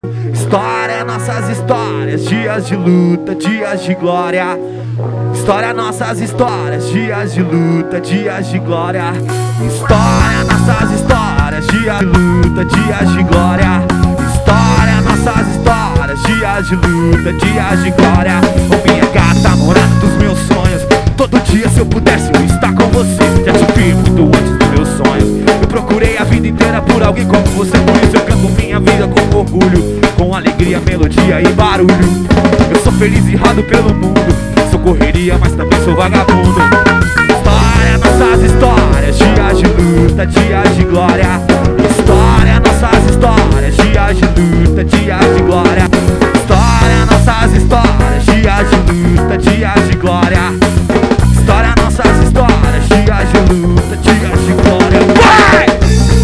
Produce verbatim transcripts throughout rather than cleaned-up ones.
História, nossas histórias, dias de luta, dias de glória. História, nossas histórias, dias de luta, dias de glória. História, nossas histórias, dias de luta, dias de glória. História, nossas histórias, dias de luta, dias de glória. Ô minha gata, morada dos meus sonhos, todo dia se eu pudesse eu estar com você. Já te vi muito antes dos meus sonhos. Eu procurei a vida inteira por alguém como você. Por isso eu canto minha vida com orgulho, com alegria, melodia e barulho. Eu sou feliz e rado pelo mundo, sou correria, mas também sou vagabundo. História, nossas histórias, dias de luta, dias de glória. História, nossas histórias, dias de luta, dias de glória. História, nossas histórias, dias de luta, dias de glória. História, nossas histórias, dias de luta, dias de glória. Vai!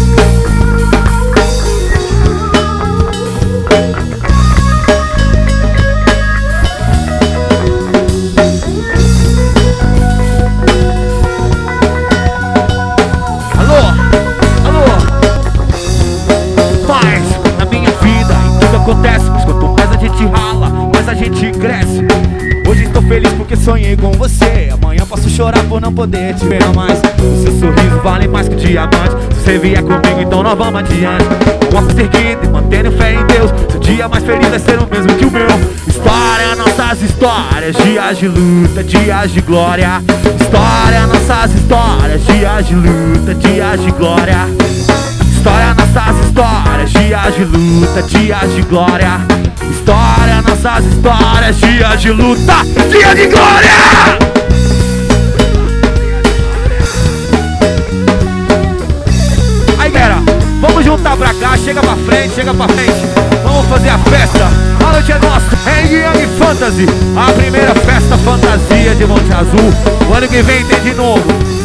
Acontece, mas quanto mais a gente rala, mais a gente cresce. Hoje estou feliz porque sonhei com você. Amanhã posso chorar por não poder te ver mais. O seu sorriso vale mais que diamante. Se você vier comigo, então nós vamos adiante. Vamos seguindo e mantendo fé em Deus. Seu dia mais feliz vai ser o mesmo que o meu. História, nossas histórias, dias de luta, dias de glória. História, nossas histórias, dias de luta, dias de glória. História, nossas histórias, dias de luta, dias de glória. História, nossas histórias, dias de luta, dias de glória. Aí galera, vamos juntar pra cá, chega pra frente, chega pra frente. Vamos fazer a festa, a noite é nossa, Hang Young Fantasy. A primeira festa fantasia de Monte Azul. O ano que vem tem de novo.